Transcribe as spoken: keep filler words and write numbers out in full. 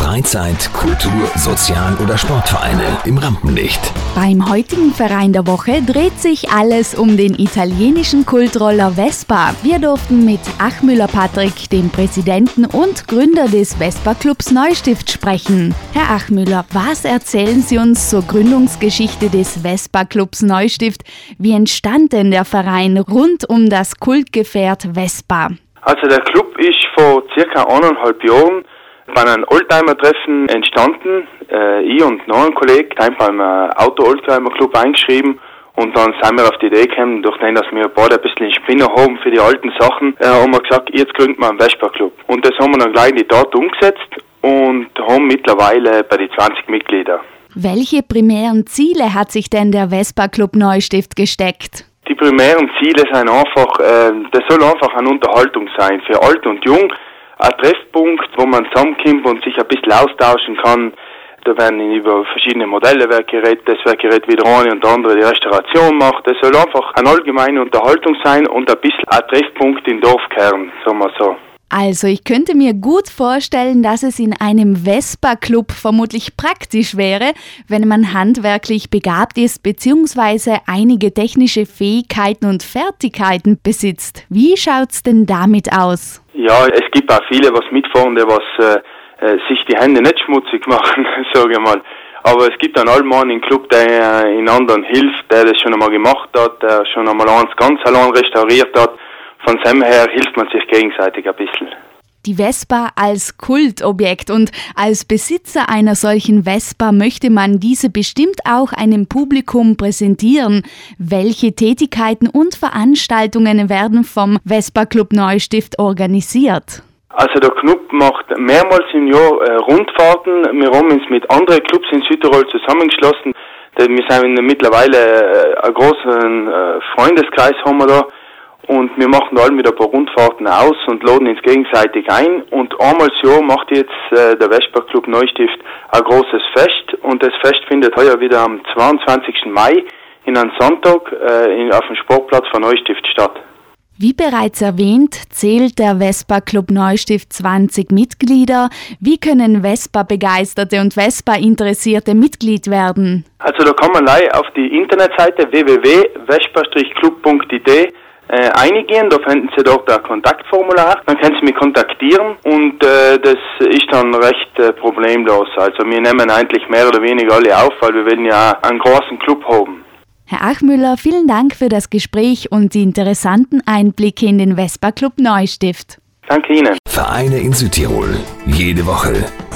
Freizeit, Kultur, Sozial- oder Sportvereine im Rampenlicht. Beim heutigen Verein der Woche dreht sich alles um den italienischen Kultroller Vespa. Wir durften mit Achmüller Patrick, dem Präsidenten und Gründer des Vespa-Clubs Neustift, sprechen. Herr Achmüller, was erzählen Sie uns zur Gründungsgeschichte des Vespa-Clubs Neustift? Wie entstand denn der Verein rund um das Kultgefährt Vespa? Also der Club ist vor circa eineinhalb Jahren bei einem Oldtimer-Treffen entstanden. Äh, ich und noch ein Kollege haben beim Auto-Oldtimer-Club eingeschrieben und dann sind wir auf die Idee gekommen, durch den, dass wir beide ein bisschen Spinner haben für die alten Sachen, äh, haben wir gesagt, jetzt gründen wir einen Vespa-Club. Und das haben wir dann gleich in die Tat umgesetzt und haben mittlerweile bei die zwanzig Mitglieder. Welche primären Ziele hat sich denn der Vespa-Club Neustift gesteckt? Die primären Ziele sind einfach, äh, das soll einfach eine Unterhaltung sein für alt und jung. Ein Treffpunkt, wo man zusammenkommt und sich ein bisschen austauschen kann. Da werden über verschiedene Modelle geredet, das wird geredet, wie der eine und der andere die Restauration macht. Das soll einfach eine allgemeine Unterhaltung sein und ein bisschen ein Treffpunkt im Dorfkern, sagen wir so. Also ich könnte mir gut vorstellen, dass es in einem Vespa-Club vermutlich praktisch wäre, wenn man handwerklich begabt ist bzw. einige technische Fähigkeiten und Fertigkeiten besitzt. Wie schaut's denn damit aus? Ja, es gibt auch viele, was mitfahren, die was äh, sich die Hände nicht schmutzig machen, sage ich mal. Aber es gibt einen alten Mann im Club, der äh, in anderen hilft, der das schon einmal gemacht hat, der schon einmal eins ganz allein restauriert hat. Von dem her hilft man sich gegenseitig ein bisschen. Die Vespa als Kultobjekt und als Besitzer einer solchen Vespa möchte man diese bestimmt auch einem Publikum präsentieren. Welche Tätigkeiten und Veranstaltungen werden vom Vespa-Club Neustift organisiert? Also der Club macht mehrmals im Jahr äh, Rundfahrten. Wir haben uns mit anderen Clubs in Südtirol zusammengeschlossen. Wir sind mittlerweile äh, einen großen äh, Freundeskreis haben wir da. Und wir machen da wieder ein paar Rundfahrten aus und laden uns gegenseitig ein. Und einmal im Jahr macht jetzt äh, der Vespa-Club Neustift ein großes Fest. Und das Fest findet heuer wieder am zweiundzwanzigsten Mai in einem Sonntag äh, in, auf dem Sportplatz von Neustift statt. Wie bereits erwähnt, zählt der Vespa-Club Neustift zwanzig Mitglieder. Wie können Vespa-Begeisterte und Vespa-Interessierte Mitglied werden? Also da kann man gleich auf die Internetseite w w w punkt vespa club punkt i d Äh, eingehen, da finden Sie dort ein Kontaktformular, dann können Sie mich kontaktieren und äh, das ist dann recht äh, problemlos. Also wir nehmen eigentlich mehr oder weniger alle auf, weil wir wollen ja einen großen Club haben. Herr Achmüller, vielen Dank für das Gespräch und die interessanten Einblicke in den Vespa-Club Neustift. Danke Ihnen. Vereine in Südtirol, jede Woche.